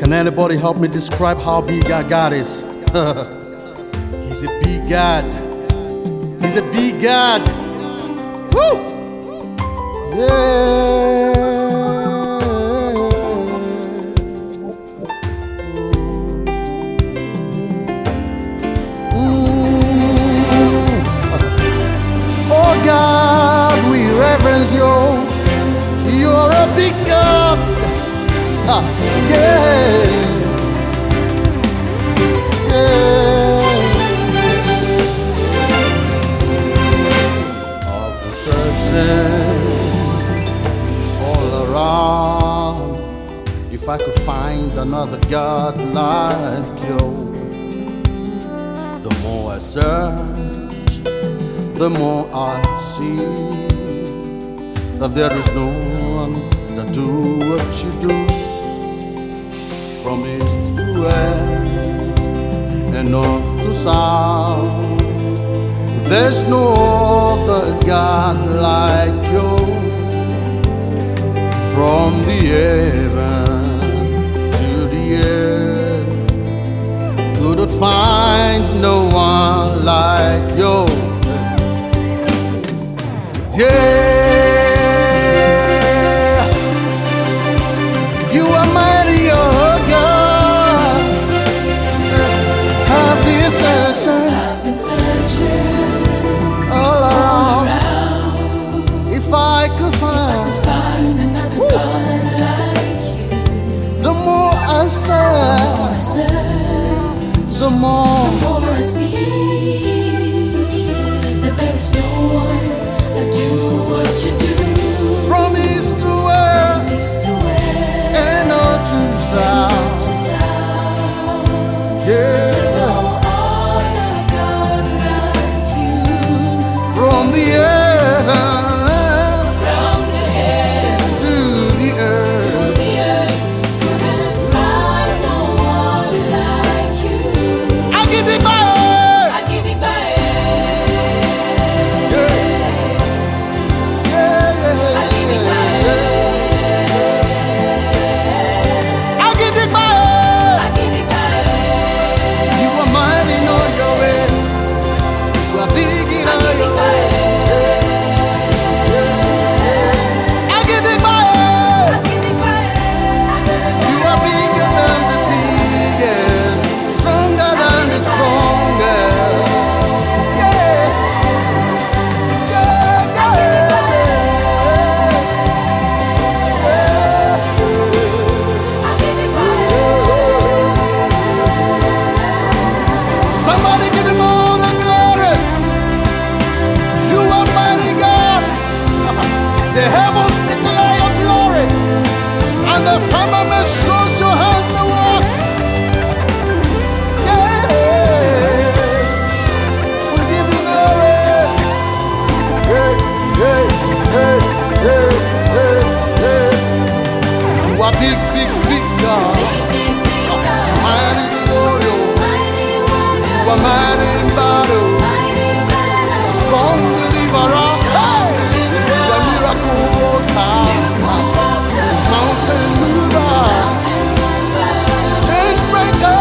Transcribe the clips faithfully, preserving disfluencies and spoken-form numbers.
Can anybody help me describe how big our God is? He's a big God. He's a big God. Woo! Yeah. Mm. Oh God, we reverence you. You're a big God. Ah, yeah, yeah. I've been searching all around if I could find another God like you. The more I search, the more I see that there is no one that do what you do. From east to west and north to south, there's no other God like you. From the heavens to the earth, couldn't find no one like you. Yeah. I've been searching all around. around. If I could find, if I could find another woo, God like you, the more I search, the more, the more I see that there is no one that do what you do. from east to west, East to west and north to south. to south. Yeah. From the earth, From the heaven to the earth, to the earth, couldn't find no one like you. I give it back. I give it back. Yeah, yeah, yeah. I give it back. I give it back. I give it back. You are mighty in all your ways. You are big in all your ways. The firmament shows your hand to walk. Yeah, we give you glory. Hey, hey, hey, hey, hey, hey. You are big, big, big God. Mighty warrior. You are mighty in battle. Strong deliverer. Hey, you are miracle worker. Mountain mover, change breaker,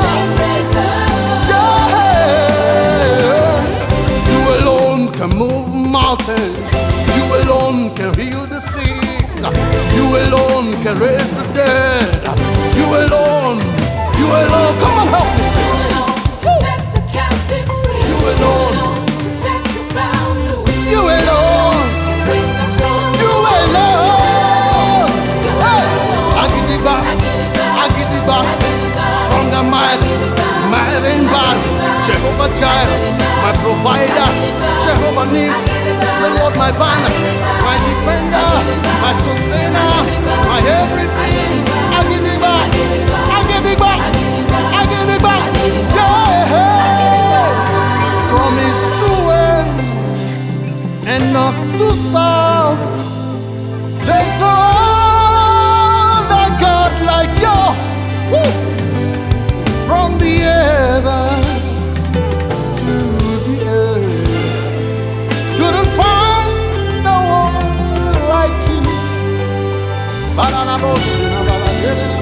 yeah. You alone can move mountains. You alone can heal the sick. You alone can raise the dead. You alone, you alone. Come on, help me sing. Set the captives free. You alone, Set the bound loose. you alone, Bring the strong. you alone. I give it back, I give it back. Strong and mighty, mighty in battle. Jehovah Jireh, my provider. Jehovah Nissi, the Lord my banner, my defender, my sustainer, my everything. I give it back, I give it back, I give it back. Yeah. From east to west and north to south, there's no God like you. Woo. From the heavens to the earth, couldn't find no one like you.